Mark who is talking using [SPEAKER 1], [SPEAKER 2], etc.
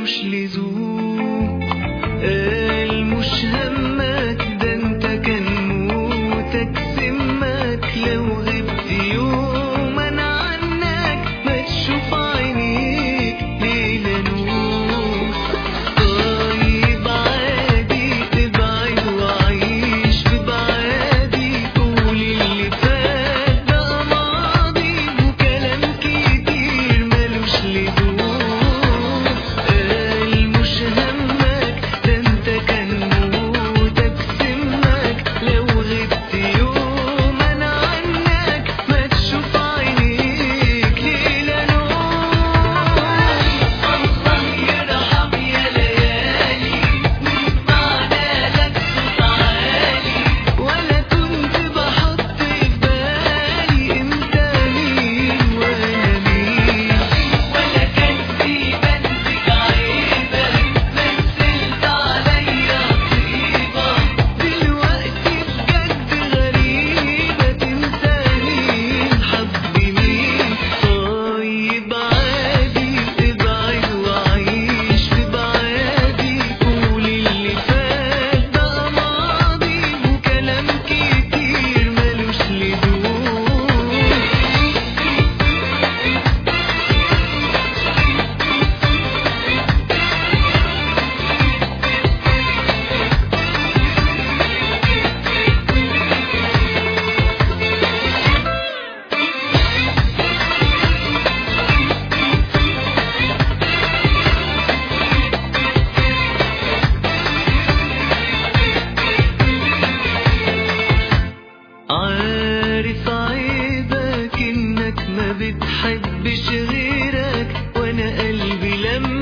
[SPEAKER 1] ملوش لزوم. قال مش همك ده انت كان موتك سمك، لو غبت يوم انا عنك ما تشوف عينيك ليلة نور. طيب عادي تبعد وعيش في بعادي، قول اللي فات بقى ماضي وكلام كتير ملوش لزوم. قال مش همك ده انت كان موتك سمك، لو غبت يوم انا عنك ما تشوف عينيك ليلة نور. الله يرحم يا ليالي ويسمعنا لك صوت عالي، ولا كنت بحط في بالي انت مين وانا مين، ولا كان في بنتك عيبة مثلت عليا طيبة. دلوقتي بجد غريبة تنسى مين حب مين. طيب عادي ابعد وعيش في بعادي، قول اللي فات بقى ماضي وكلام كتير ملوش لزوم. عارف عيبك انك ما بتحبش غيرك، وانا قلبي لما